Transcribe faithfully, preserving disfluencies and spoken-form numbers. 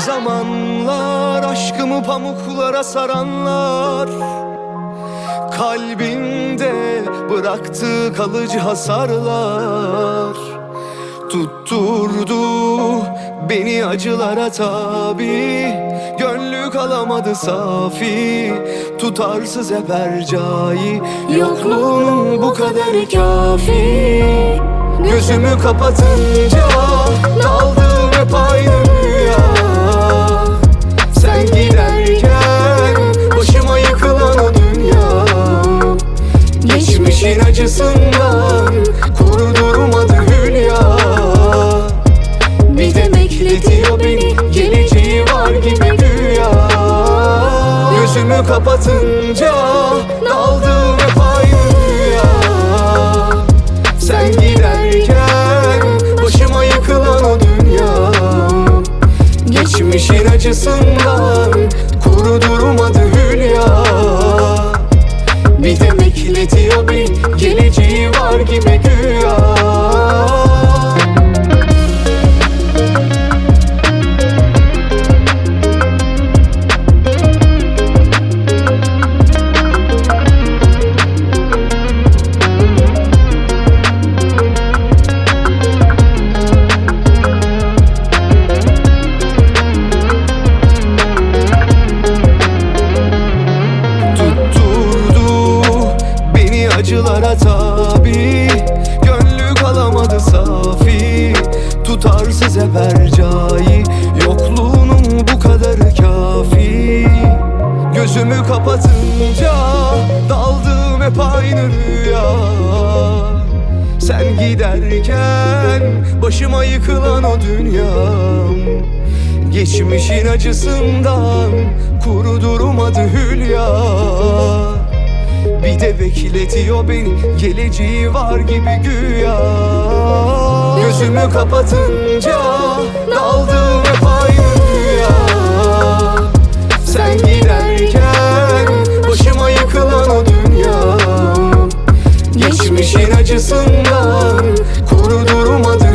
zamanlar aşkımı pamuklara saranlar, kalbimde bıraktı kalıcı hasarlar. Tutturdu beni acılara tabi, gönlü kalamadı safi, tutarsız hep ercai. Yokluğun bu kadar kafi. Gözümü kapatınca daldım hep aynı rüya. Sen giderken başıma yıkılan o dünya. Geçmişin acısından kurdurmadı hülya. Bir de bekletiyor beni, geleceği var gibi güya. Gözümü kapatınca daldım hep aynı rüya. Sen giderken başıma yıkılan o dünya. Geçmişin acısından kurdurmadı hülya. Bir de bekletiyor beni, geleceği var gibi güya. Acılara tabi, gönlü kalamadı safi, tutarsız hep ercai. Yokluğunun bu kadar kafi. Gözümü kapatınca daldım hep aynı rüya. Sen giderken başıma yıkılan o dünyam. Geçmişin acısından kurdurmadı hülya. Bir de bekletiyor beni, geleceği var gibi güya. Gözümü kapatınca daldım hep aynı rüya. Sen giderken başıma yıkılan o dünya. Geçmişin acısından kurdurmadı